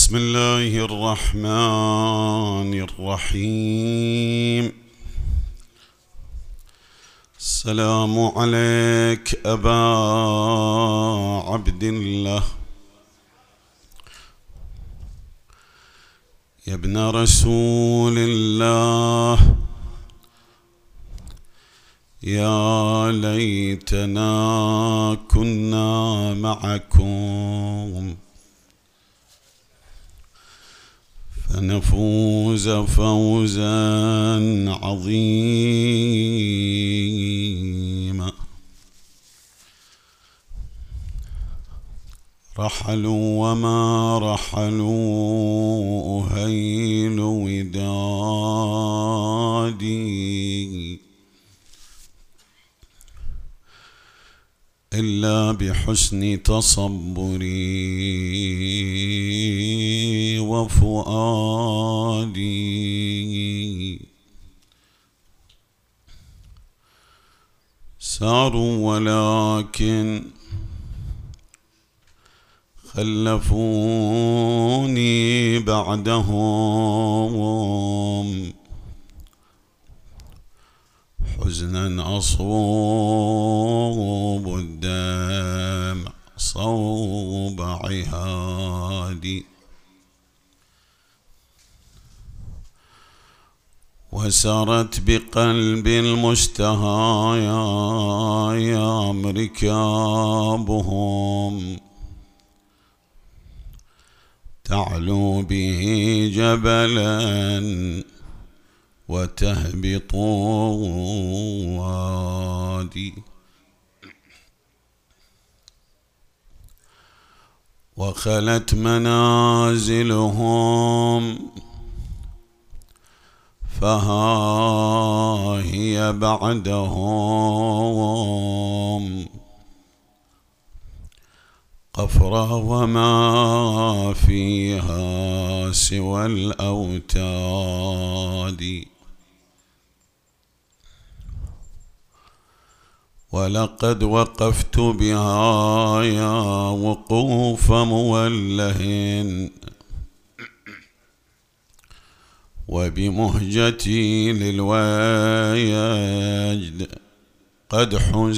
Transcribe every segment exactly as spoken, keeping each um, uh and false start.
بسم الله الرحمن الرحيم. السلام عليك أبا عبد الله، يا ابن رسول الله، يا ليتنا كنا معكم فنفوز فوزا عظيما. رحلوا وما رحلوا أهيل ودادي إلا بحسن تصبري وفؤادي. ساروا ولكن خلفوني بعدهم حزنا أصوب الدمع صوب عهادي. وسرت بقلبي المشتهايا ركابهم تعلو به جبلا وتهبط وادي. وخلت منازلهم فها هي بعدهم قفرة وما فيها سوى الأوتاد. ولقد وقفت بها يا وقوف موله وبمهجتي للويجد قد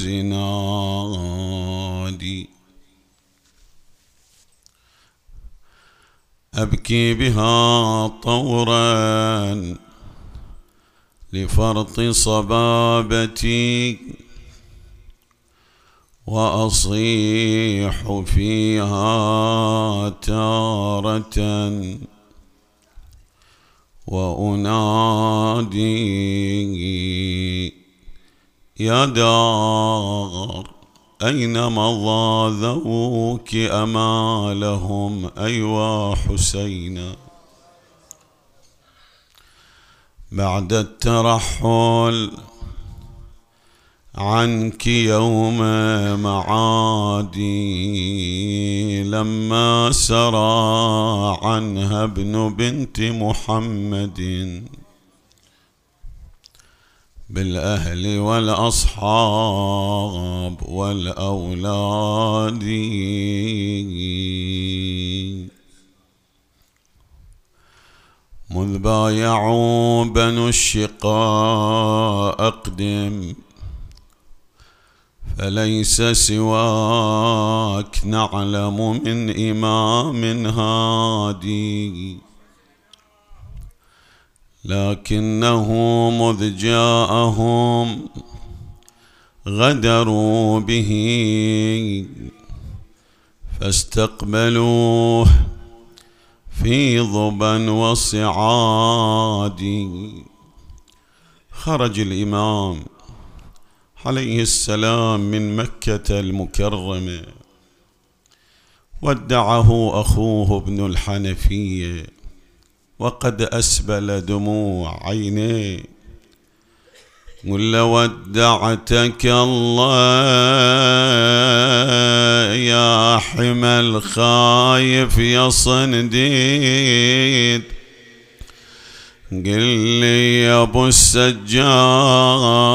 حزنادي. أبكي بها طورا لفرط صبابتي وأصيح فيها تارة وأنادي يا دار أين مضى ذوك أمالهم أيوا حسينا. بعد الترحل عنك يوم معادي لما سرى عنها ابن بنت محمد بالأهل والأصحاب والأولاد. مذ بايعوا بنو الشقاء أقدم فليس سواك نعلم من إمام هادي. لكنه مذ جاءهم غدروا به فاستقبلوه في ظبا وصعاد. خرج الإمام عليه السلام من مكة المكرمة ودعه أخوه ابن الحنفية وقد أسبل دموع عينيه. قل ودعتك الله يا حمى الخايف يا صنديد. قل لي يا ابو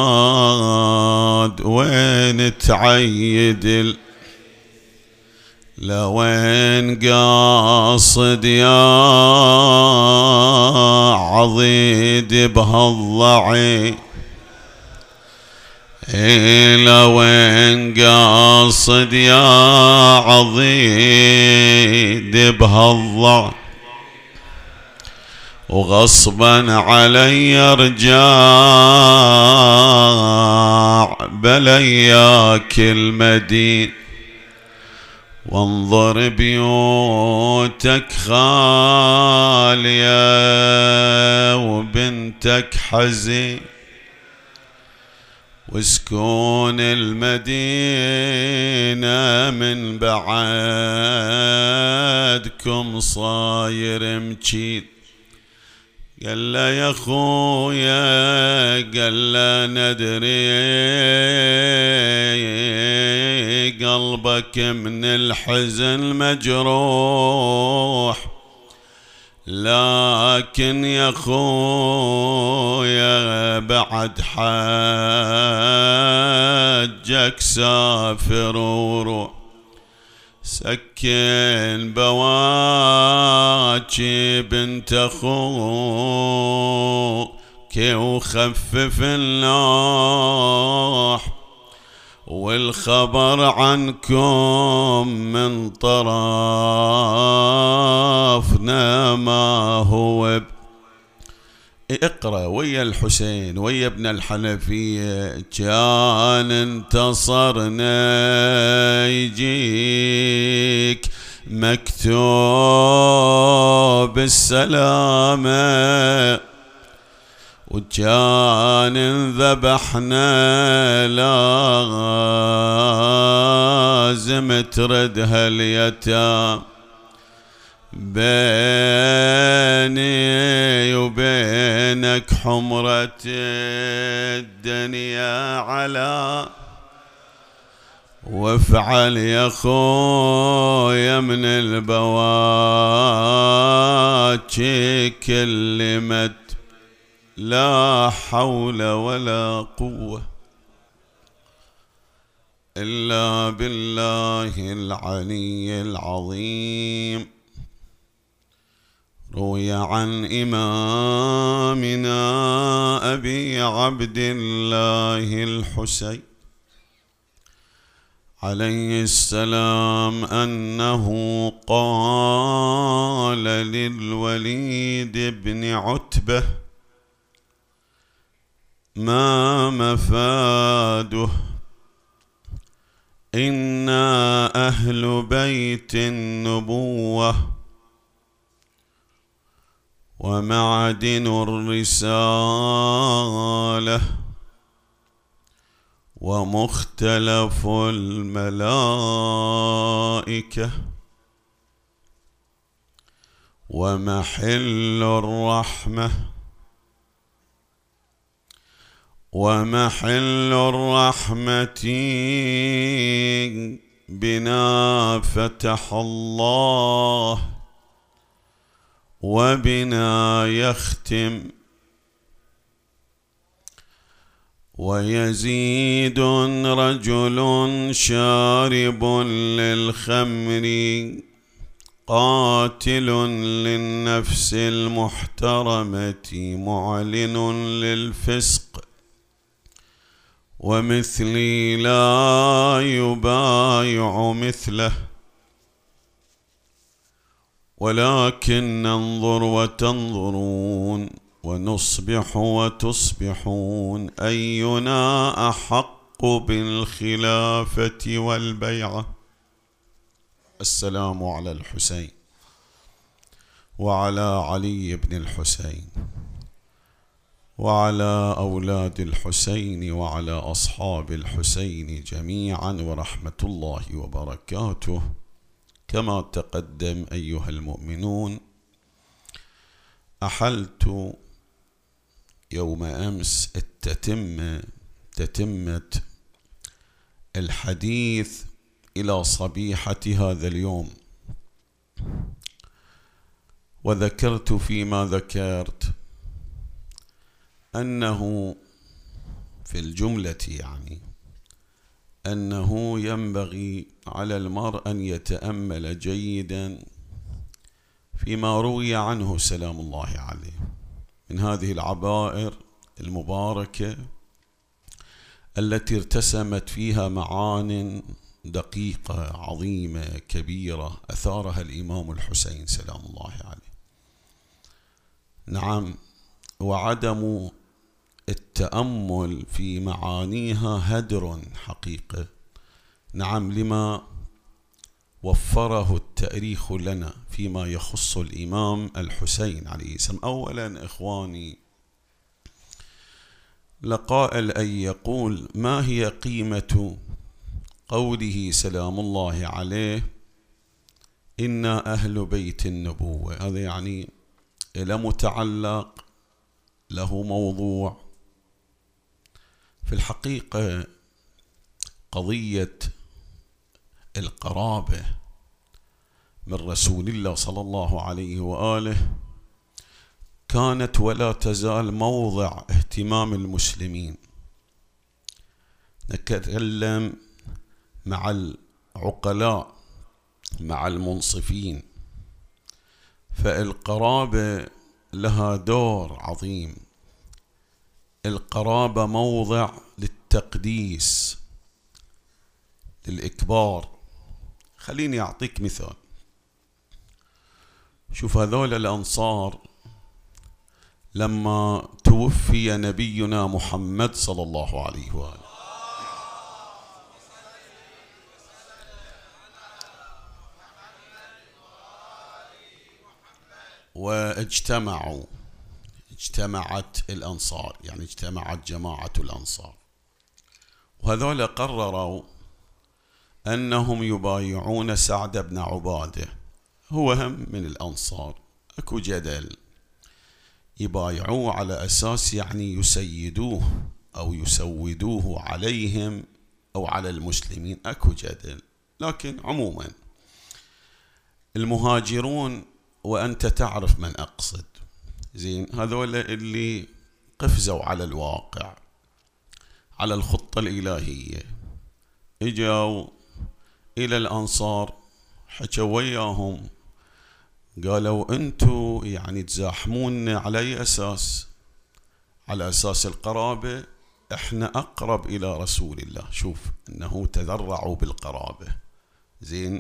السجاد وين تعيد لوين قاصد يا عضيد بهالضعي، لوين قاصد يا عضيد بهالضعي، وغصبا علي ارجع بلياك المدين، وانظر بيوتك خالية وبنتك حزين، وسكون المدينة من بعدكم صاير مجيد. قال له يا خويا، قال له ندري قلبك من الحزن مجروح، لكن يا خويا بعد حجك سافر وروح، سكن بواكي بنت اخوك وخفف النوح، والخبر عنكم من طرفنا ما هو. اقرأ ويا الحسين ويا ابن الحنفية، كان انتصرنا يجيك مكتوب السلامة، وكان ذبحنا لازم تردها اليتام، بيني وبينك حمرة الدنيا على، وافعل يا خويا من البواكي كلمت لا حول ولا قوة إلا بالله العلي العظيم. روي عن إمامنا أبي عبد الله الحسين عليه السلام أنه قال للوليد بن عتبة: ما مفاده؟ إنا أهل بيت النبوة ومعدن الرسالة ومختلف الملائكة ومحل الرحمة ومحل الرحمة بنا فتح الله وبنا يختم. ويزيد رجل شارب للخمر قاتل للنفس المحترمة معلن للفسق، ومثلي لا يبايع مثله، ولكن ننظر وتنظرون ونصبح وتصبحون أينا أحق بالخلافة والبيعة. السلام على الحسين وعلى علي بن الحسين وعلى أولاد الحسين وعلى أصحاب الحسين جميعا، ورحمة الله وبركاته. كما تقدم أيها المؤمنون، أحلت يوم أمس التتمة تتمة الحديث إلى صبيحة هذا اليوم، وذكرت فيما ذكرت أنه في الجملة يعني أنه ينبغي على المرء أن يتأمل جيدا فيما روي عنه سلام الله عليه من هذه العبائر المباركة التي ارتسمت فيها معان دقيقة عظيمة كبيرة أثارها الإمام الحسين سلام الله عليه. نعم، وعدم التأمل في معانيها هدر حقيقة. نعم، لما وفره التاريخ لنا فيما يخص الإمام الحسين عليه السلام. أولا إخواني، لقائل أن يقول ما هي قيمة قوله سلام الله عليه إنا أهل بيت النبوة؟ هذا يعني له متعلق، له موضوع. في الحقيقة قضية القرابة من رسول الله صلى الله عليه وآله كانت ولا تزال موضع اهتمام المسلمين. نتكلم مع العقلاء، مع المنصفين، فالقرابة لها دور عظيم. القرابة موضع للتقديس، للإكبار. خليني أعطيك مثال. شوف هذول الأنصار لما توفي نبينا محمد صلى الله عليه وآله واجتمعوا اجتمعت الأنصار، يعني اجتمعت جماعة الأنصار، وهذول قرروا أنهم يبايعون سعد بن عبادة. هو هم من الأنصار، أكو جدل، يبايعوه على أساس يعني يسيدوه أو يسودوه عليهم أو على المسلمين، أكو جدل. لكن عموما المهاجرون، وأنت تعرف من أقصد، زين، هذول اللي قفزوا على الواقع، على الخطة الإلهية، إجوا إلى الأنصار، حكوا وياهم، قالوا أنتوا يعني تزاحمون على أي أساس؟ على أساس القرابة، إحنا أقرب إلى رسول الله. شوف أنه تذرعوا بالقرابة، زين.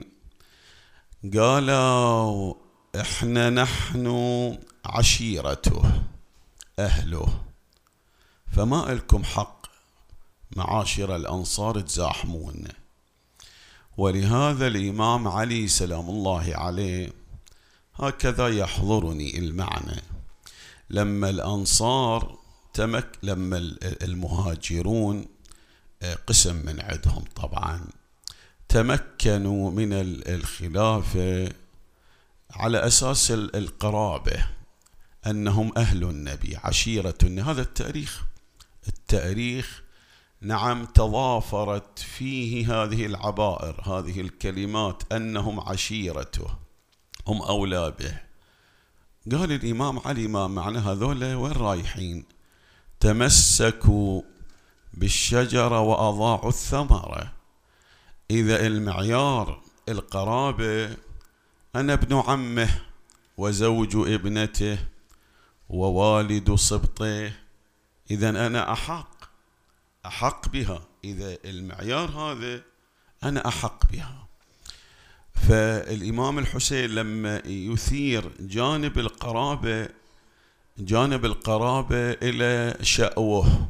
قالوا إحنا نحن عشيرته، أهله، فما لكم حق معاشر الأنصار تزاحمون. ولهذا الإمام علي سلام الله عليه هكذا يحضرني المعنى، لما الأنصار تمك لما المهاجرون قسم من عندهم طبعا تمكنوا من الخلافة على أساس القرابة، أنهم أهل النبي، عشيرة النبي. هذا التاريخ التاريخ نعم تضافرت فيه هذه العبائر، هذه الكلمات، أنهم عشيرته، هم أولى به. قال الإمام علي ما معنى هذول وين رايحين؟ تمسكوا بالشجرة وأضاعوا الثمرة. إذا المعيار القرابة، أنا ابن عمه وزوج ابنته ووالد صبطه، إذن أنا أحق أحق بها. إذا المعيار هذا أنا أحق بها. فالإمام الحسين لما يثير جانب القرابة، جانب القرابة إلى شأوه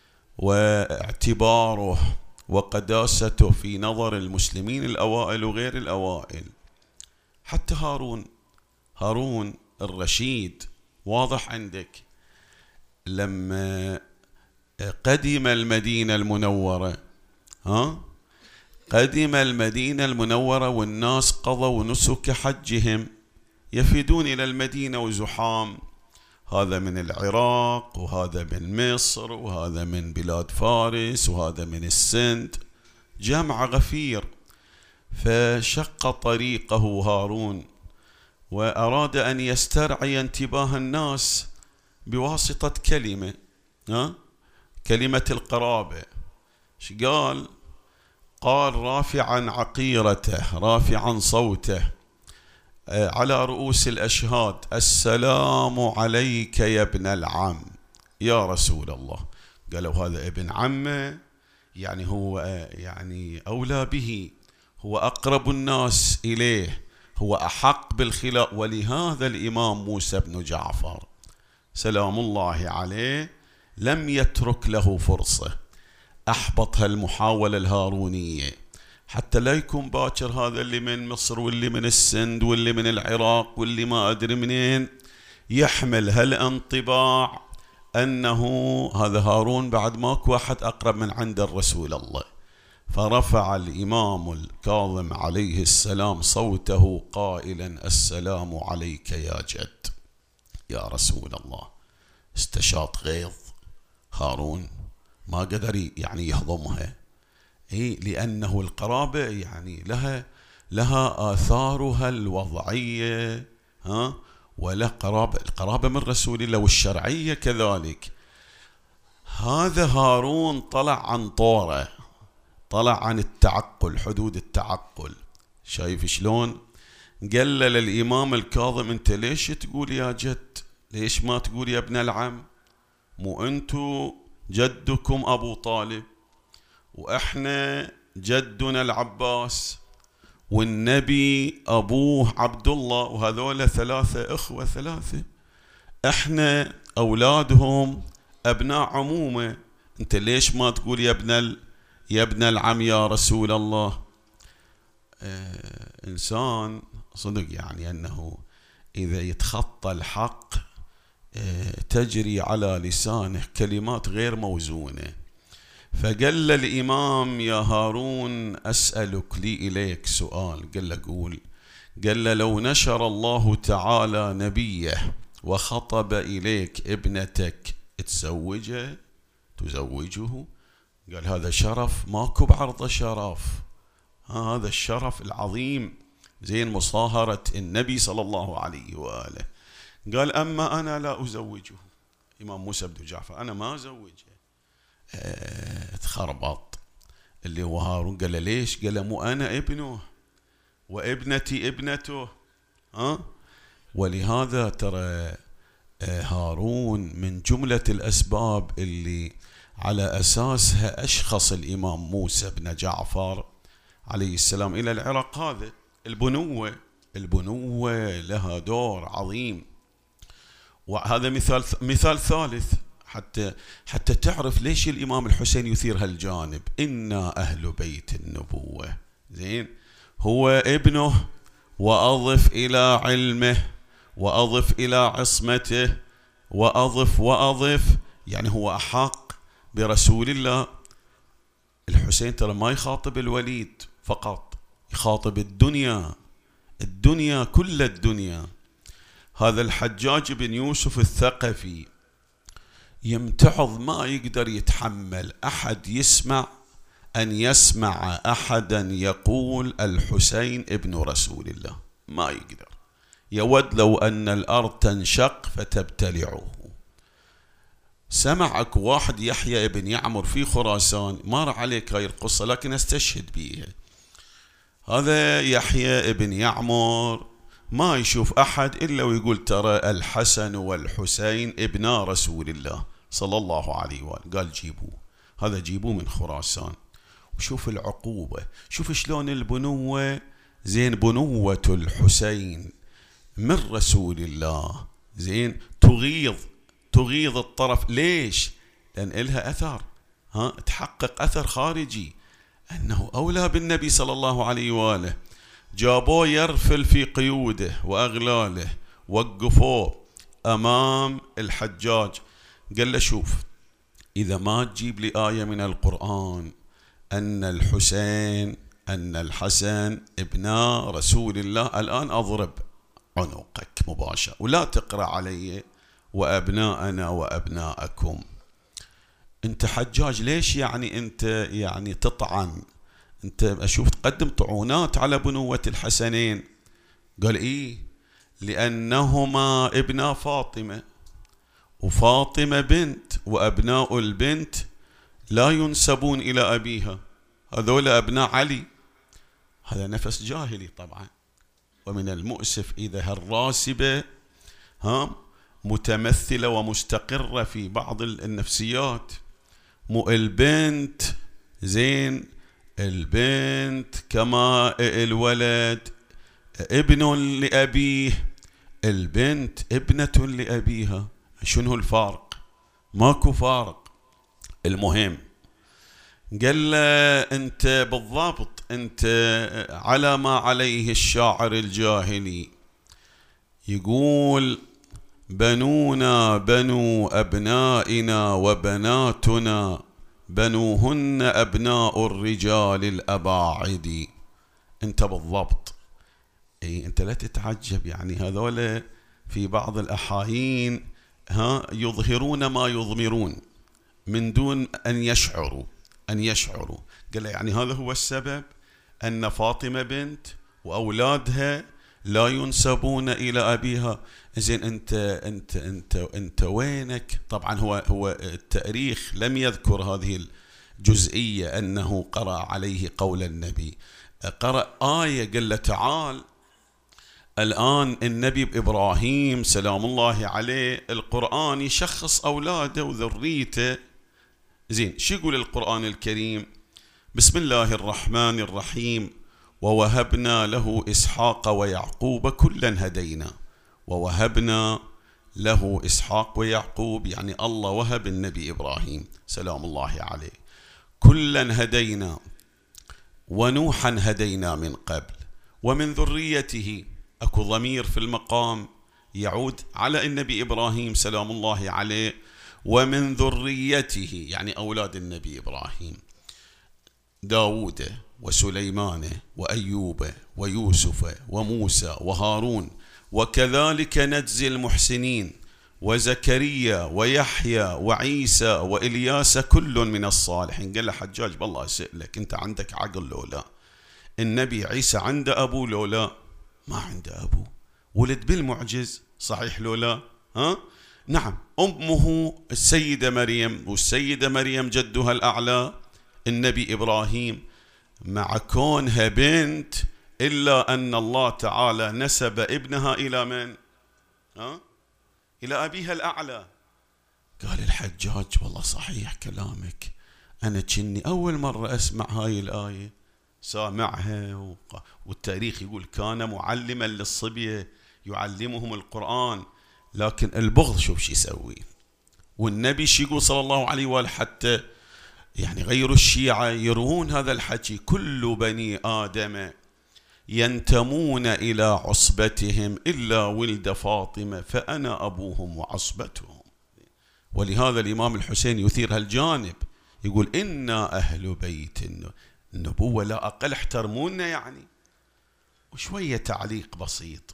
واعتباره وقداسته في نظر المسلمين الأوائل وغير الأوائل. حتى هارون هارون الرشيد واضح عندك، لما قدم المدينة المنورة، ها قدم المدينة المنورة والناس قضوا نسك حجهم، يفدون إلى المدينة وزحام، هذا من العراق وهذا من مصر وهذا من بلاد فارس وهذا من السند، جمع غفير. فشق طريقه هارون وأراد أن يسترعي انتباه الناس بواسطة كلمة، ها؟ كلمة القرابة. قال قال رافعا عقيرته رافعا صوته على رؤوس الأشهاد: السلام عليك يا ابن العم يا رسول الله. قالوا هذا ابن عمه، يعني هو يعني أولى به، هو أقرب الناس إليه، هو أحق بالخلاء. ولهذا الإمام موسى بن جعفر سلام الله عليه لم يترك له فرصة، أحبط هالمحاولة الهارونية حتى لا يكون باكر هذا اللي من مصر واللي من السند واللي من العراق واللي ما أدري منين يحمل هالانطباع أنه هذا هارون بعد ماكو واحد أقرب من عند الرسول الله. فرفع الإمام الكاظم عليه السلام صوته قائلا: السلام عليك يا جد يا رسول الله. استشاط غيظ هارون، ما قدر يعني يهضمها، إيه، لأنه القرابة يعني لها لها آثارها الوضعية، ها، ولا قرابة القرابة من رسول الله والشرعية كذلك. هذا هارون طلع عن طوره، طلع عن التعقل، حدود التعقل. شايف شلون؟ قال للإمام الكاظم: أنت ليش تقول يا جد؟ ليش ما تقول يا ابن العم؟ مو أنتو جدكم أبو طالب، وإحنا جدنا العباس، والنبي أبوه عبد الله، وهذول ثلاثة إخوة ثلاثة، إحنا أولادهم أبناء عمومة. أنت ليش ما تقول يا ابن ال... يا ابن العم يا رسول الله؟ آه إنسان صدق يعني أنه إذا يتخطى الحق آه تجري على لسانه كلمات غير موزونة. فقال له الإمام: يا هارون أسألك لي إليك سؤال. قال له: قول. قال له: لو نشر الله تعالى نبيه وخطب إليك ابنتك تزوجه تزوجه؟ قال: هذا شرف ماكو بعرضه شرف، هذا الشرف العظيم، زين، مصاهرة النبي صلى الله عليه وآله. قال: أما أنا لا أزوجه. إمام موسى بن جعفر: أنا ما أزوجه. اه تخربط اللي هو هارون. قال له: ليش؟ قال له: مو أنا ابنه وابنتي ابنته، ها؟ ولهذا ترى هارون من جملة الأسباب اللي على أساسها أشخص الإمام موسى بن جعفر عليه السلام إلى العراق هذا البنوة. البنوة لها دور عظيم. وهذا مثال مثال ثالث حتى حتى تعرف ليش الإمام الحسين يثير هالجانب. إنا أهل بيت النبوة، زين، هو ابنه، وأضف إلى علمه، وأضف إلى عصمته، وأضف وأضف يعني هو أحق برسول الله. الحسين ترى ما يخاطب الوليد فقط، يخاطب الدنيا، الدنيا كل الدنيا. هذا الحجاج بن يوسف الثقفي يمتعظ، ما يقدر يتحمل أحد يسمع أن يسمع أحدا يقول الحسين ابن رسول الله، ما يقدر. يود لو أن الأرض تنشق فتبتلعه. سمعك واحد يحيى ابن يعمر في خراسان، مر عليك هاي القصة لكن استشهد بيها. هذا يحيى ابن يعمر ما يشوف أحد إلا ويقول ترى الحسن والحسين ابنا رسول الله صلى الله عليه وآله. قال جيبوه، هذا جيبوه من خراسان. وشوف العقوبة، شوف شلون البنوة، زين، بنوة الحسين من رسول الله، زين، تغيظ تغيظ الطرف. ليش؟ لأن إلها أثر، ها، تحقق أثر خارجي أنه أولى بالنبي صلى الله عليه وآله. جابوه يرفل في قيوده وأغلاله، وقفوه أمام الحجاج، قال له: شوف، إذا ما تجيب لي آية من القرآن أن الحسين أن الحسن ابنا رسول الله، الآن أضرب عنقك مباشرة، ولا تقرأ علي وأبناءنا وأبناءكم. أنت حجاج، ليش يعني أنت يعني تطعن؟ أنت أشوف تقدم طعونات على بنوة الحسنين. قال: إيه، لأنهما ابنا فاطمة، وفاطمة بنت، وأبناء البنت لا ينسبون إلى أبيها. هذول أبناء علي. هذا نفس جاهلي طبعا. ومن المؤسف إذا هالراسبة ها متمثلة ومستقرة في بعض النفسيات. مو البنت زين، البنت كما الولد ابن لأبيه، البنت ابنة لأبيها. شنو الفارق؟ ماكو فارق. المهم قال له أنت بالضبط أنت على ما عليه الشاعر الجاهلي، يقول بنونا بنو أبنائنا وبناتنا بنوهن أبناء الرجال الأباعد. أنت بالضبط. أي أنت لا تتعجب، يعني هذول في بعض الأحايين ها يظهرون ما يضمرون من دون أن يشعروا أن يشعروا قال يعني هذا هو السبب أن فاطمة بنت وأولادها لا ينسبون إلى أبيها. زين أنت أنت أنت أنت وينك؟ طبعا هو هو التاريخ لم يذكر هذه الجزئية أنه قرأ عليه قول النبي. قرأ آية قال له تعال الآن النبي إبراهيم سلام الله عليه القرآن يشخص أولاده وذريته. زين شو يقول القرآن الكريم؟ بسم الله الرحمن الرحيم ووهبنا له إسحاق ويعقوب كلا هدينا. ووهبنا له إسحاق ويعقوب يعني الله وهب النبي إبراهيم سلام الله عليه كلا هدينا ونوحا هدينا من قبل ومن ذريته. أكو ضمير في المقام يعود على النبي إبراهيم سلام الله عليه. ومن ذريته يعني أولاد النبي إبراهيم داود وسليمان وأيوب ويوسف وموسى وهارون وكذلك نجزي المحسنين وزكريا ويحيى وعيسى وإلياس كل من الصالحين. قال له حجاج بالله أسألك أنت عندك عقل لولا؟ النبي عيسى عنده أبو لولا؟ ما عنده أبو. ولد بالمعجز صحيح لولا؟ ها؟ نعم. أمه السيدة مريم والسيدة مريم جدها الأعلى النبي إبراهيم مع كونها بنت إلا أن الله تعالى نسب ابنها إلى من؟ ها؟ إلى أبيها الأعلى. قال الحجاج والله صحيح كلامك، أنا كني أول مرة أسمع هاي الآية سامعها، والتاريخ يقول كان معلما للصبية يعلمهم القرآن، لكن البغض شوف شو يسوي. والنبي شو يقول صلى الله عليه وآله حتى يعني غير الشيعة يروون هذا الحكي كل بني آدم ينتمون إلى عصبتهم إلا ولد فاطمة فأنا أبوهم وعصبتهم. ولهذا الإمام الحسين يثير هالجانب يقول إنا أهل بيت النبوة لا أقل احترمونا يعني. وشوية تعليق بسيط.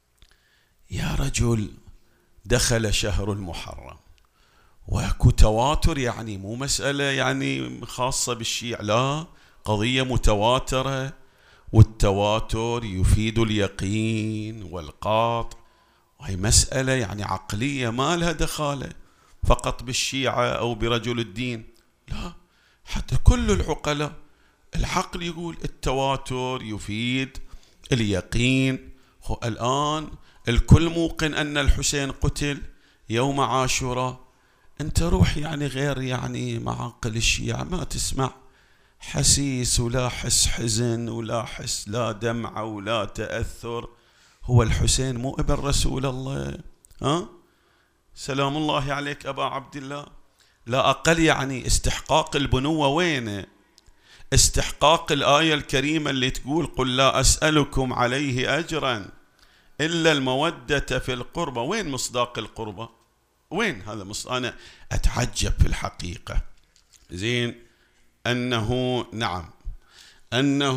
يا رجل دخل شهر المحرم واكو تواتر، يعني مو مسألة يعني خاصة بالشيعة، لا قضية متواترة، والتواتر يفيد اليقين والقاطع، وهي مسألة يعني عقلية ما لها دخالة فقط بالشيعة أو برجل الدين، لا حتى كل العقلاء العقل يقول التواتر يفيد اليقين. الآن الكل موقن أن الحسين قتل يوم عاشوراء، أنت روح يعني غير يعني معاقل الشيعة ما تسمع حسيس ولا حس حزن ولا حس لا دمعة ولا تأثر. هو الحسين مو ابن رسول الله؟ ها سلام الله عليك أبا عبد الله. لا أقل يعني استحقاق البنوة وينه؟ استحقاق الآية الكريمة اللي تقول قل لا أسألكم عليه أجرا إلا المودة في القربة، وين مصداق القربة؟ وين هذا مصداق؟ أنا أتعجب في الحقيقة. زين أنه نعم أنه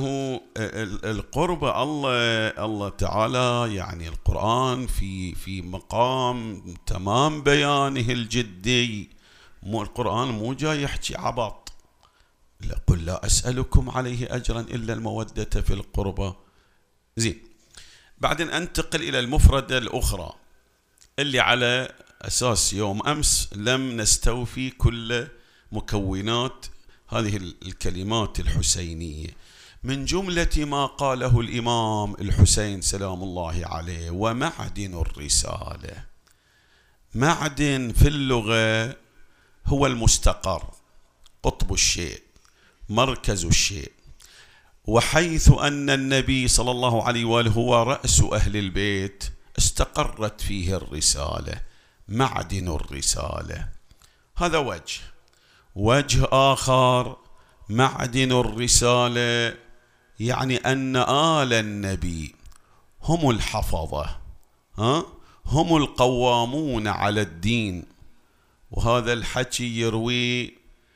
القربة الله الله تعالى يعني القرآن في في مقام تمام بيانه الجدي، مو القرآن مو جاي يحكي عبط. قل لا أسألكم عليه أجرا إلا المودة في القربة. زين بعدين أنتقل إلى المفردة الأخرى اللي على أساس يوم أمس لم نستوفي كل مكونات هذه الكلمات الحسينية من جملة ما قاله الإمام الحسين سلام الله عليه: ومعدن الرسالة. معدن في اللغة هو المستقر، قطب الشيء، مركز الشيء. وحيث أن النبي صلى الله عليه وآله هو رأس أهل البيت استقرت فيه الرسالة، معدن الرسالة. هذا وجه. وجه آخر: معدن الرسالة يعني أن آل النبي هم الحفظة، ها؟ هم القوامون على الدين. وهذا الحكي يروي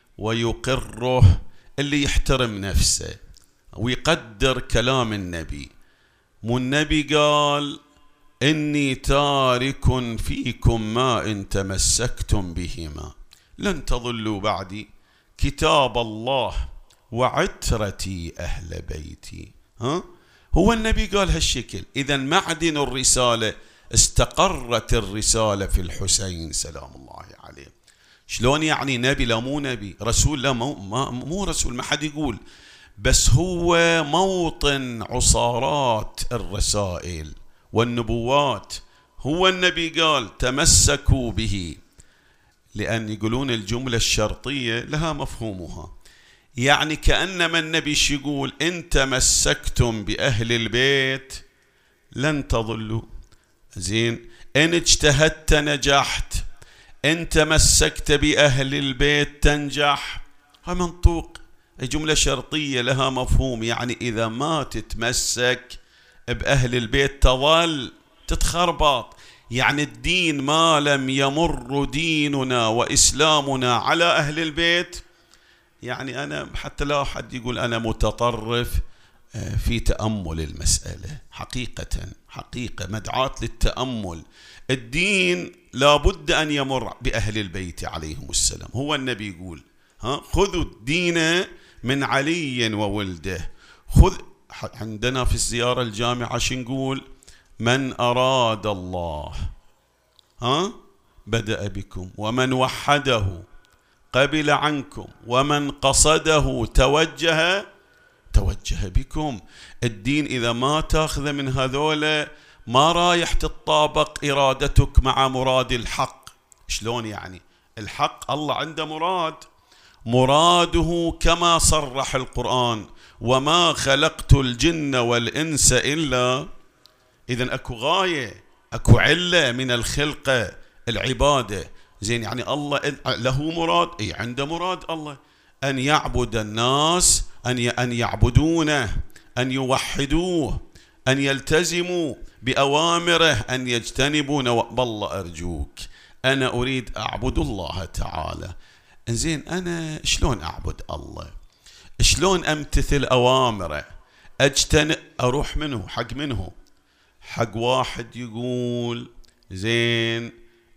ويقره اللي يحترم نفسه ويقدر كلام النبي. مو النبي قال: إني تارك فيكم ما إن تمسكتم بهما لن تضلوا بعدي كتاب الله وعترتي أهل بيتي. ها؟ هو النبي قال هالشكل. إذن معدن الرسالة، استقرت الرسالة في الحسين سلام الله عليه. شلون يعني نبي؟ لا مو نبي، رسول لا مو, مو رسول، ما حد يقول، بس هو موطن عصارات الرسائل والنبوات. هو النبي قال: تمسكوا به، لأن يقولون الجملة الشرطية لها مفهومها، يعني كأنما النبي يقول: إن تمسكتم بأهل البيت لن تضلوا. زين، إن اجتهدت نجحت، إن تمسكت بأهل البيت تنجح. هذا منطوق، جملة شرطية لها مفهوم، يعني إذا ما تتمسك بأهل البيت تظل تتخربط. يعني الدين ما لم يمر ديننا وإسلامنا على أهل البيت، يعني أنا حتى لا أحد يقول أنا متطرف في تأمل المسألة، حقيقة حقيقة مدعاة للتأمل. الدين لابد أن يمر بأهل البيت عليهم السلام. هو النبي يقول: ها خذوا الدين من علي وولده. خذ. عندنا في الزيارة الجامعة شو نقول؟ من أراد الله ها بدأ بكم، ومن وحده قبل عنكم، ومن قصده توجه توجه بكم. الدين إذا ما تأخذ من هذولا ما رايح تتطابق إرادتك مع مراد الحق. شلون يعني؟ الحق الله عنده مراد، مراده كما صرح القرآن: وما خلقت الجن والإنس إلا. إذن أكو غاية، أكو علة من الخلقة، العبادة. زين، يعني الله له مراد، أي عنده مراد الله، أن يعبد الناس، أن أن يعبدونه، أن يوحدوه، أن يلتزموا بأوامره، أن يجتنبوا نواهيه. بالله أرجوك، أنا أريد أعبد الله تعالى. زين، أنا شلون أعبد الله؟ شلون أمتثل أوامره؟ أجتنب، أروح منه حق منه حق واحد يقول زين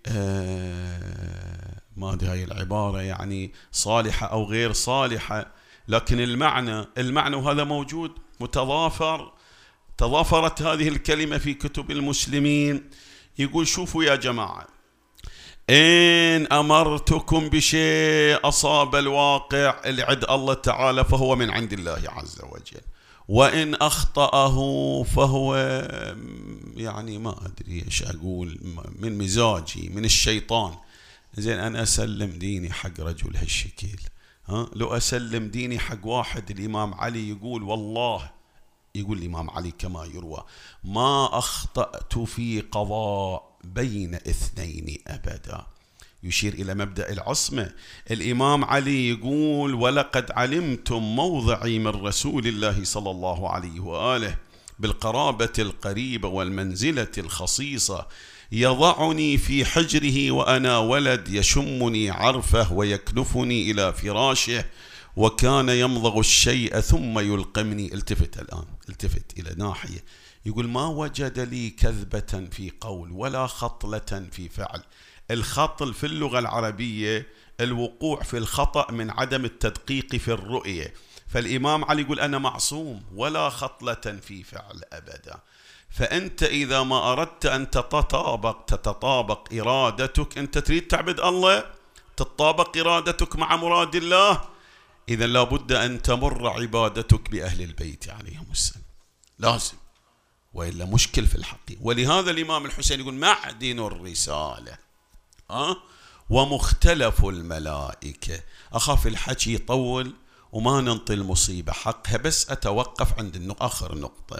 آه ما أدري هاي العبارة يعني صالحة أو غير صالحة، لكن المعنى المعنى وهذا موجود متضافر. تضافرت هذه الكلمة في كتب المسلمين. يقول: شوفوا يا جماعة، إن أمرتكم بشيء أصاب الواقع اللي عند الله تعالى فهو من عند الله عز وجل، وإن أخطأه فهو يعني ما أدري إيش أقول، من مزاجي، من الشيطان. زين، أنا أسلم ديني حق رجل هالشكل؟ ها؟ لو أسلم ديني حق واحد، الإمام علي يقول والله، يقول الإمام علي كما يروى: ما أخطأت في قضاء بين اثنين أبدا. يشير إلى مبدأ العصمة. الإمام علي يقول: ولقد علمتم موضعي من رسول الله صلى الله عليه وآله بالقرابة القريبة والمنزلة الخصيصة، يضعني في حجره وأنا ولد، يشمني عرفه ويكنفني إلى فراشه، وكان يمضغ الشيء ثم يلقمني. التفت الآن، التفت إلى ناحية، يقول: ما وجد لي كذبة في قول ولا خطلة في فعل. الخطل في اللغة العربية الوقوع في الخطأ من عدم التدقيق في الرؤية. فالإمام علي يقول: أنا معصوم، ولا خطلة في فعل أبدا. فأنت إذا ما أردت أن تتطابق تتطابق إرادتك، أنت تريد تعبد الله، تتطابق إرادتك مع مراد الله، إذا لابد أن تمر عبادتك بأهل البيت عليهم السلام، لازم، وإلا مشكل في الحقيقة. ولهذا الإمام الحسين يقول معدن الرسالة أه؟ ومختلف الملائكة. أخاف الحكي يطول وما ننطي المصيبة حقها، بس أتوقف عند النق... آخر نقطة.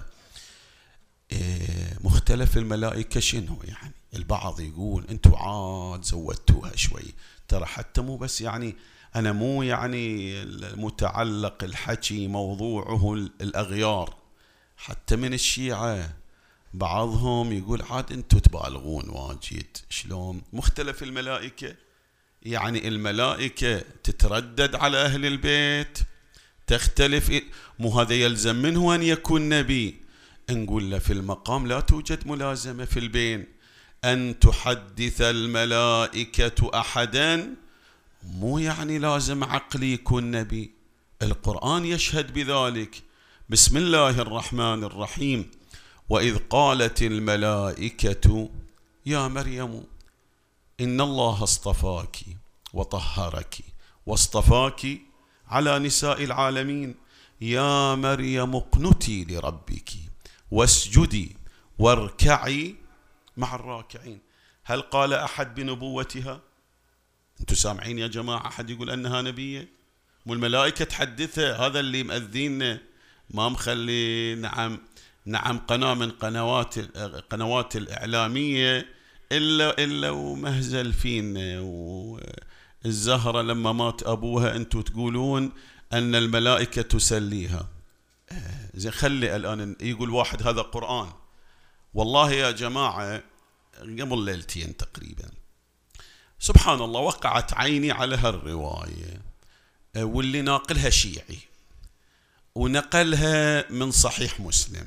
إيه مختلف الملائكة شنو يعني؟ البعض يقول أنتوا عاد زودتوها شوي، ترى حتى مو بس يعني أنا مو يعني المتعلق الحكي موضوعه الأغيار، حتى من الشيعة بعضهم يقول عاد أنتوا تبالغون واجد. شلون مختلف الملائكة؟ يعني الملائكة تتردد على أهل البيت، تختلف، مو هذا يلزم منه أن يكون نبي. نقول له في المقام لا توجد ملازمة في البين أن تحدث الملائكة أحدا، مو يعني لازم عقلي يكون نبي. القرآن يشهد بذلك. بسم الله الرحمن الرحيم: وإذ قالت الملائكة يا مريم إن الله اصطفاك وطهرك واصطفاك على نساء العالمين يا مريم اقنتي لربك واسجدي واركعي مع الراكعين. هل قال أحد بنبوتها؟ أنتم سامعين يا جماعة أحد يقول أنها نبية؟ والملائكة تحدثها. هذا اللي مأذينا ما مخلي نعم نعم قناة من قنوات قنوات الإعلامية إلا إلا ومهزل فينا. والزهرة لما مات أبوها أنتم تقولون أن الملائكة تسليها. زين خلي الآن يقول واحد هذا قرآن. والله يا جماعة قبل ليلتين تقريبا سبحان الله وقعت عيني على هالرواية، واللي ناقلها شيعي ونقلها من صحيح مسلم،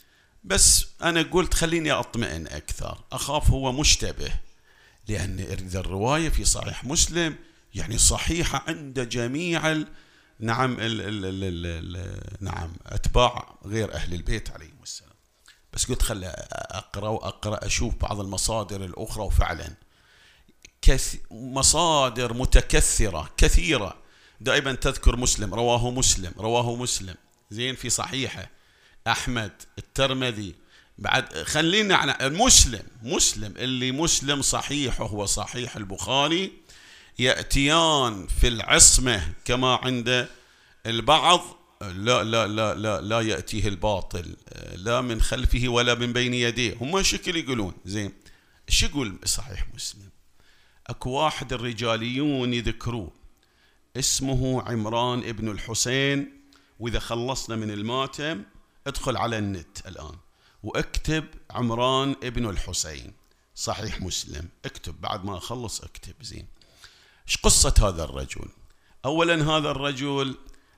بس أنا قلت خليني أطمئن أكثر، أخاف هو مشتبه، لأن إذا الرواية في صحيح مسلم يعني صحيحة عند جميع ال نعم ال ال ال ال ال نعم أتباع غير أهل البيت عليهم السلام. بس قلت خلي أقرأ وأقرأ أشوف بعض المصادر الأخرى، وفعلا كث مصادر متكثرة كثيرة دائما تذكر مسلم، رواه مسلم رواه مسلم زين في صحيحه، أحمد، الترمذي، بعد خلينا على المسلم مسلم اللي مسلم صحيح وهو صحيح البخاري، يأتيان في العصمة كما عند البعض، لا لا لا لا لا يأتيه الباطل لا من خلفه ولا من بين يديه. هم شكل يقولون زين. ايش يقول صحيح مسلم؟ اكو واحد الرجاليون يذكروه اسمه عمران ابن الحسين، واذا خلصنا من الماتم ادخل على النت الآن واكتب عمران ابن الحسين صحيح مسلم، اكتب بعد ما اخلص اكتب زين. ايش قصة هذا الرجل؟ اولا هذا الرجل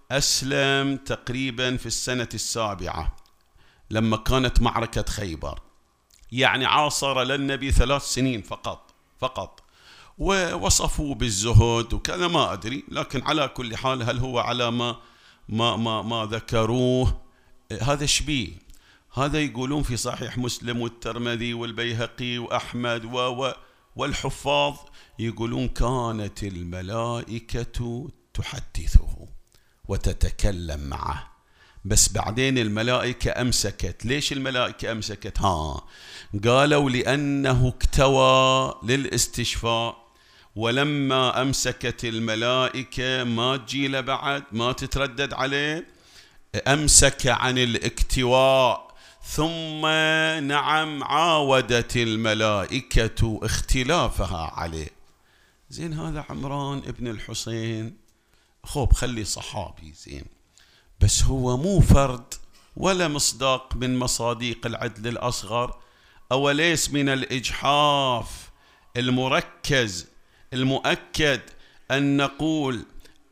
اسلم تقريبا في السنة السابعة لما كانت معركة خيبر، يعني عاصر للنبي ثلاث سنين فقط فقط، ووصفوه بالزهد وكذا ما أدري، لكن على كل حال هل هو على ما ما ما, ما ذكروه هذا شبيه. هذا يقولون في صحيح مسلم والترمذي والبيهقي وأحمد و والحفاظ يقولون كانت الملائكة تحدثه وتتكلم معه، بس بعدين الملائكة أمسكت. ليش الملائكة أمسكت؟ ها قالوا لأنه اكتوى للاستشفاء، ولما أمسكت الملائكة ما تجيله بعد ما تتردد عليه، أمسك عن الاكتواء، ثم نعم عاودت الملائكة اختلافها عليه. زين هذا عمران ابن الحسين خوب خلي صحابي زين، بس هو مو فرد ولا مصداق من مصاديق العدل الأصغر، أوليس من الإجحاف المركز المؤكد أن نقول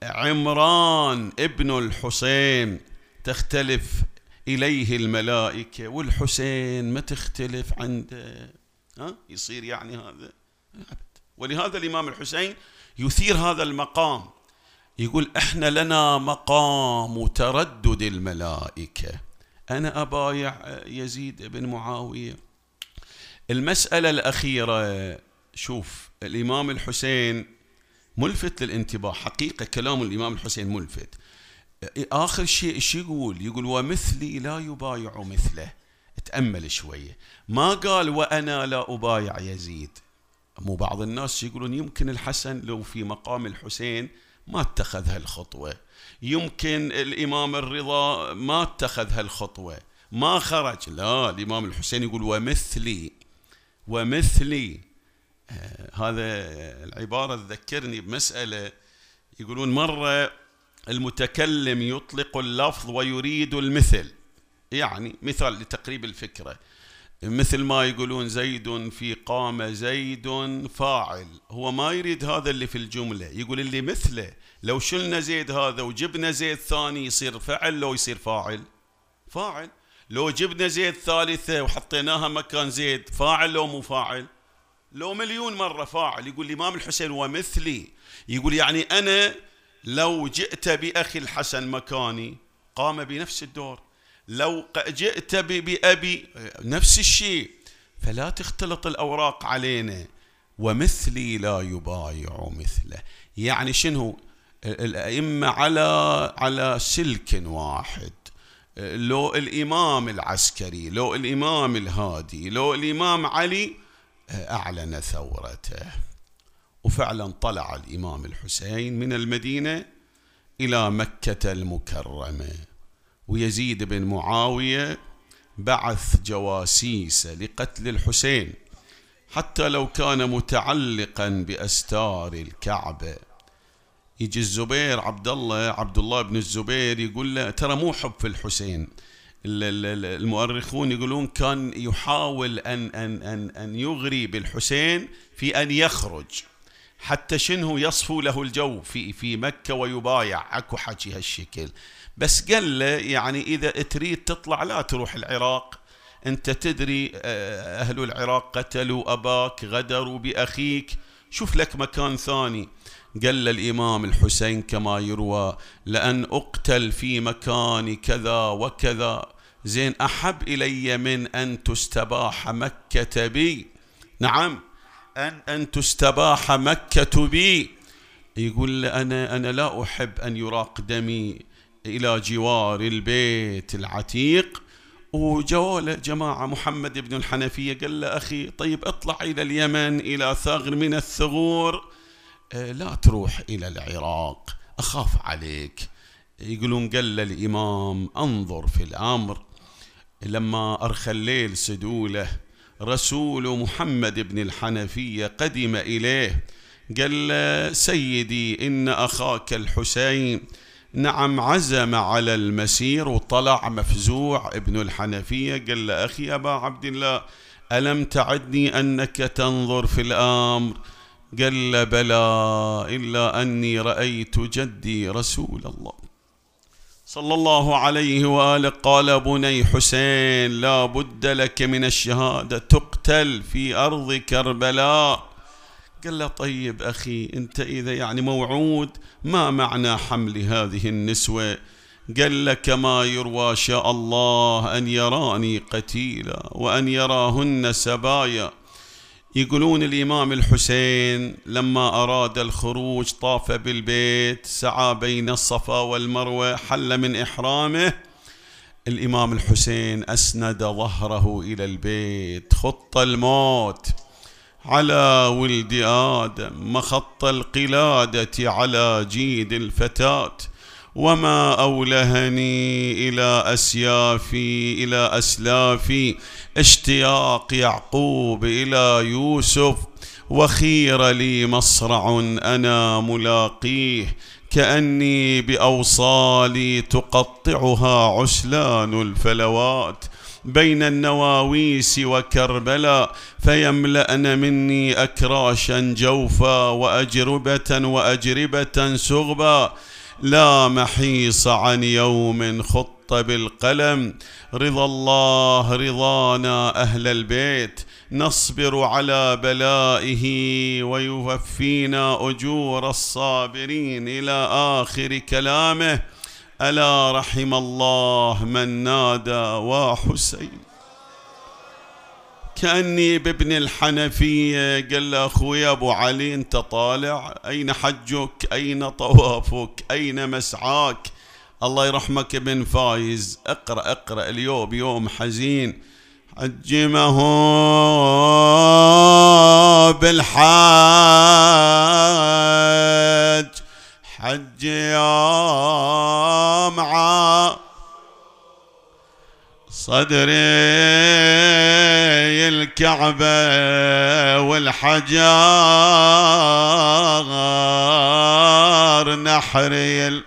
عمران ابن الحسين تختلف إليه الملائكة والحسين ما تختلف عنده، ها يصير يعني هذا. ولهذا الإمام الحسين يثير هذا المقام، يقول احنا لنا مقام تردد الملائكة، أنا أبايع يزيد بن معاوية. المسألة الأخيرة، شوف الإمام الحسين ملفت للانتباه حقيقة، كلام الإمام الحسين ملفت. آخر شيء إيش يقول؟ يقول ومثلي لا يبايع مثله. تأمل شوية، ما قال وأنا لا أبايع يزيد. مو بعض الناس يقولون يمكن الحسن لو في مقام الحسين ما اتخذ هالخطوة، يمكن الإمام الرضا ما اتخذ هالخطوة، ما خرج. لا، الإمام الحسين يقول ومثلي ومثلي. آه هذا العبارة تذكرني بمسألة. يقولون مرة المتكلم يطلق اللفظ ويريد المثل، يعني مثال لتقريب الفكرة، مثل ما يقولون زيد في قام زيد فاعل، هو ما يريد هذا اللي في الجملة، يقول اللي مثله. لو شلنا زيد هذا وجبنا زيد ثاني يصير فعل لو يصير فاعل فاعل، لو جبنا زيد ثالثة وحطيناها مكان زيد فاعل لو مو فاعل، لو مليون مرة فاعل. يقول الإمام الحسين ومثلي، يقول يعني أنا لو جئت بأخي الحسن مكاني قام بنفس الدور، لو جئت بأبي نفس الشيء، فلا تختلط الأوراق علينا. ومثلي لا يبايع مثله، يعني شنو؟ الأئمة على على سلك واحد، لو الإمام العسكري، لو الإمام الهادي، لو الإمام علي أعلن ثورته. وفعلا طلع الإمام الحسين من المدينة إلى مكة المكرمة، ويزيد بن معاوية بعث جواسيس لقتل الحسين حتى لو كان متعلقا بأستار الكعبة. يجي الزبير عبد الله عبد الله بن الزبير يقول له ترى مو حب في الحسين، المؤرخون يقولون كان يحاول أن أن أن أن يغري بالحسين في أن يخرج حتى شنه يصفو له الجو في في مكة ويبايع. اكو حكي هالشكل، بس قال له يعني إذا تريد تطلع لا تروح العراق، أنت تدري أهل العراق قتلوا أباك، غدروا بأخيك، شوف لك مكان ثاني. قال الإمام الحسين كما يروى لأن أقتل في مكان كذا وكذا زين أحب إلي من أن تستباح مكة بي. نعم، أن أن تستباح مكة بي. يقول أنا أنا لا أحب أن يراق دمي إلى جوار البيت العتيق. وجوال جماعة محمد بن الحنفية قال له أخي طيب اطلع إلى اليمن إلى ثغر من الثغور، لا تروح إلى العراق أخاف عليك. يقولون قال الإمام انظر في الأمر. لما أرخى الليل سدوله رسول محمد بن الحنفية قدم إليه قال سيدي إن أخاك الحسين نعم عزم على المسير. وطلع مفزوع ابن الحنفية قال له أخي أبا عبد الله ألم تعدني أنك تنظر في الأمر؟ قال بلى إلا أني رأيت جدي رسول الله صلى الله عليه وآله قال بني حسين لا بد لك من الشهادة تقتل في أرض كربلاء. قال له طيب أخي أنت إذا يعني موعود ما معنى حمل هذه النسوة؟ قال له كما يروى شاء الله أن يراني قتيلا وأن يراهن سبايا. يقولون الإمام الحسين لما أراد الخروج طاف بالبيت، سعى بين الصفا والمروة، حل من إحرامه. الإمام الحسين أسند ظهره إلى البيت، خط الموت على ولد آدم، مخط القلادة على جيد الفتاة، وما أولهني إلى أسيافي إلى أسلافي اشتياق يعقوب إلى يوسف، وخير لي مصرع أنا ملاقيه، كأني بأوصالي تقطعها عسلان الفلوات بين النواويس وكربلاء، فيملأن مني أكراشا جوفا وأجربة وأجربة سغبا، لا محيص عن يوم خط بالقلم، رضا الله رضانا أهل البيت، نصبر على بلائه ويوفينا أجور الصابرين إلى آخر كلامه. ألا رحم الله من نادى وحسين. كأني بابن الحنفية. قال له أخويا أبو علي أنت طالع، أين حجك؟ أين طوافك؟ أين مسعاك؟ الله يرحمك ابن فايز، اقرأ اقرأ، اليوم يوم حزين. حج ما هو بالحاج، حج يوم عا صدري الكعبة والحجار نحري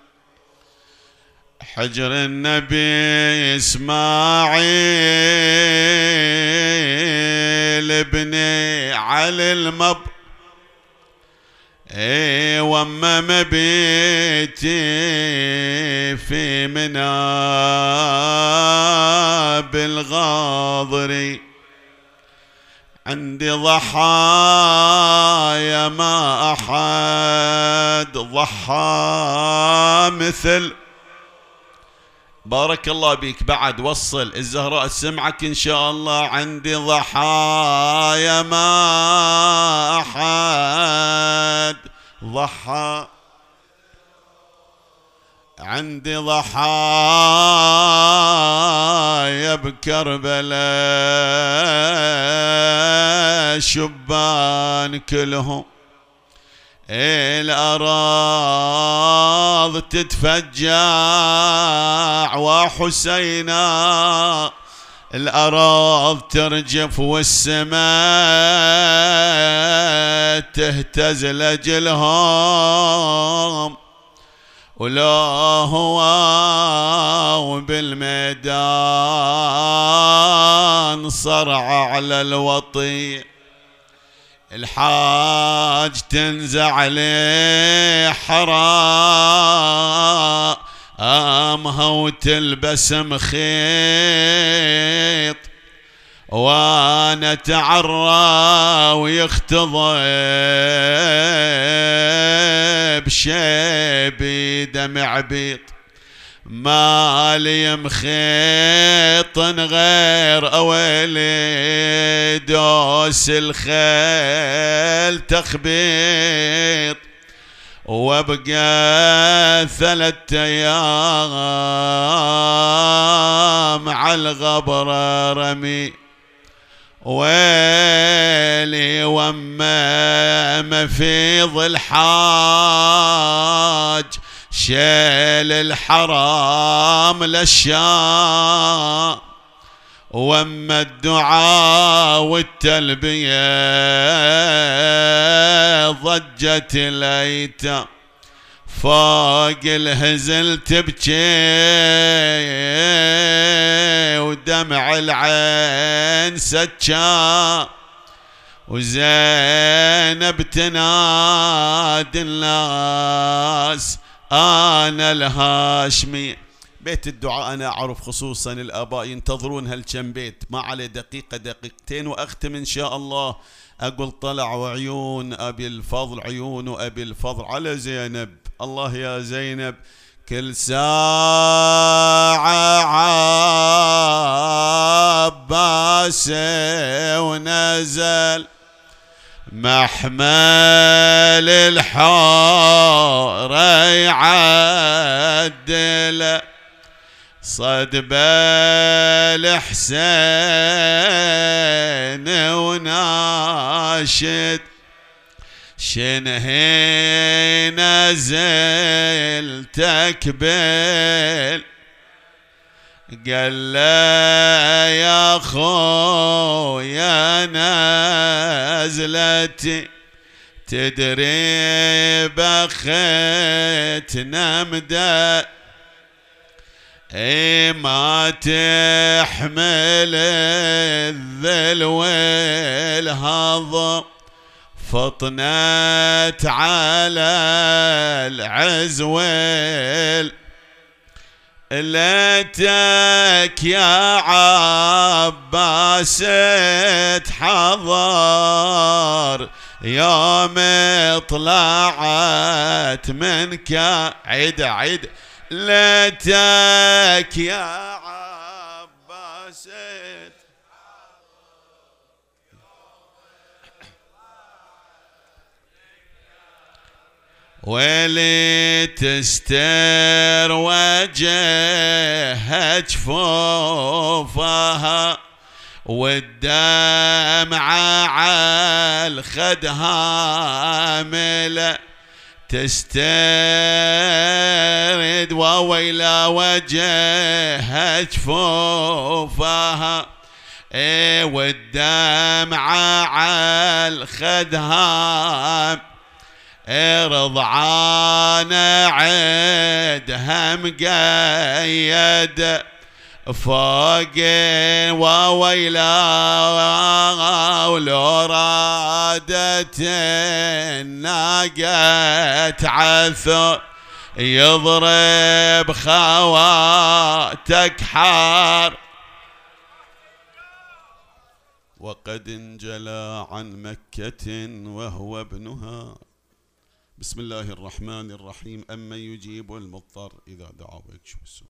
حجر النبي إسماعيل ابني علي المب اي وما مبيتي في مناب الغاضري، عندي ضحايا ما أحد ضحى مثل. بارك الله بيك، بعد وصل الزهراء سمعك إن شاء الله. عندي ضحايا ما أحد ضحى، عندي ضحايا بكربلاء شبان كلهم، الأراض تتفجع وحسينا الأراض ترجف والسماء تهتز لجلهم، ولا هو بالميدان صرع على الوطي، الحاج تنزع عليه حرامها وتلبس مخيط، وانا تعرى ويختضب شيبي دمع بيض، مالي مخيط غير أولي دوس الخيل تخبيط، وابقى ثلاث ايام على الغبرة رمي، ويلي وما مفيض الحاج شيل الحرام للشام، وما الدعاء والتلبية ضجت الايتام، فوق الهزل تبكي ودمع العين سكا، وزينب تنادي الناس أنا الهاشمي. بيت الدعاء أنا أعرف خصوصا الآباء ينتظرون هالكم بيت، ما عليه دقيقة دقيقتين وأختم إن شاء الله. أقول طلع وعيون أبي الفضل، عيون أبي الفضل على زينب، الله يا زينب كل ساعة عباس ونزل محمل الحور يعدل، صد بالحسين وناشد شنهي نزل تكبل، قال له يا خويا نزلتي تدري بختنا مدى، اي ما تحمل الذل والهضم، فطنت على العزويل، ليتك يا عباس تحضر يوم طلعت منك، عيد عيد ليتك يا عباس ويلي تستر وجهها جفوفها والدمعة على خدها ملا تسترد وويلا وجهها جفوفها اي والدمعة على خدها رضعانة عدها مقيد فوق وويلا ولو رادت الناقة عثر يضرب خواتك حار وقد انجلى عن مكة وهو ابنها. بسم الله الرحمن الرحيم. أمن يجيب المضطر إذا دعا ويكشف السوء